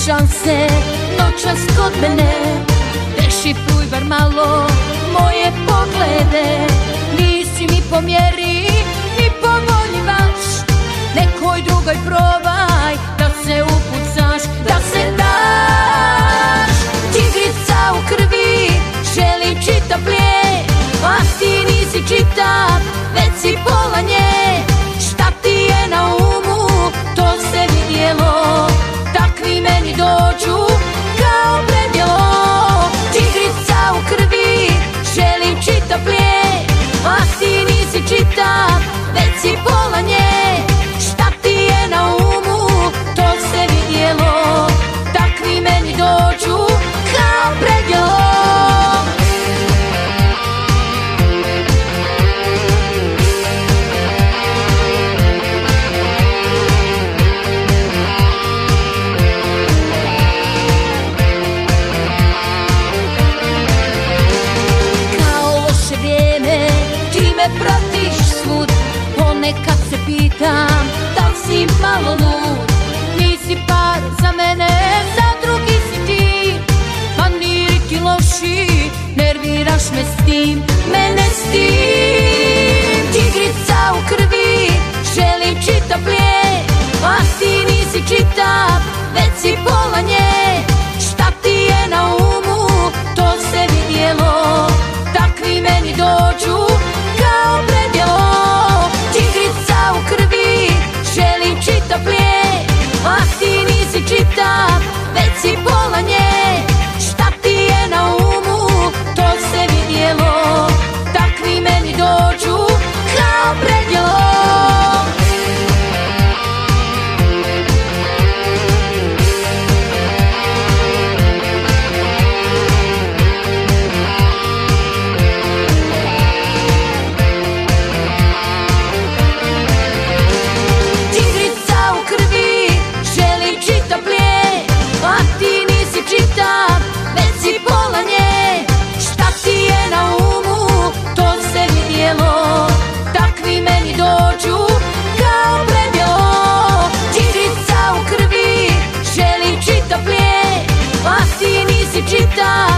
šanse noćas kod mene. Dešifruj bar malo moje poglede. Nisi mi po mjeri, ni po volji baš. Nekoj drugoj probaj da se upucaš, da se daš. Tigrica u krvi želi čitav plijed, a ti nisi čitav, već si pola nje. Šta ti je na umu, to se vidjelo. Takvi meni dođu kao predjelo. Tigrica u krvi želi čitav plijed, a ti nisi čitav, već si pola nje. Šta ti je na umu, to se vidjelo. Takvi meni dođu kao predjelo. Pratiš svud, ponekad se pitam da li si malo lud. Nisi par za mene, za drugi si ti. Maniri ti loši, nerviraš me s tim, mene s tim. Tigrica u krvi želi čitav plijed, a ti nisi čitav, već si pola nje. Šta ti je na umu, to se vidjelo. Takvi meni dođu kao predjelo. Tigrica u krvi želi čitav plijed, a ti nisi čitav, već si pola nje. Šta ti je na umu, to se vidjelo. Takvi meni dođu kao predjelo. Čitav, već si pola nje. Šta ti je na umu, to se vidjelo. Takvi meni dođu kao predjelo. Tigrica u krvi želi čitav plijed, a ti nisi čitav,